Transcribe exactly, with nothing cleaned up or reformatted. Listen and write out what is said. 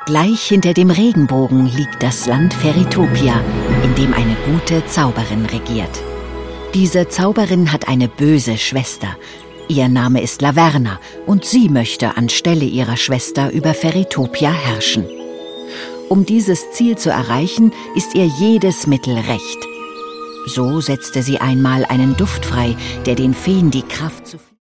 Gleich hinter dem Regenbogen liegt das Land Fairytopia, in dem eine gute Zauberin regiert. Diese Zauberin hat eine böse Schwester. Ihr Name ist Laverna und sie möchte anstelle ihrer Schwester über Fairytopia herrschen. Um dieses Ziel zu erreichen, ist ihr jedes Mittel recht. So setzte sie einmal einen Duft frei, der den Feen die Kraft zu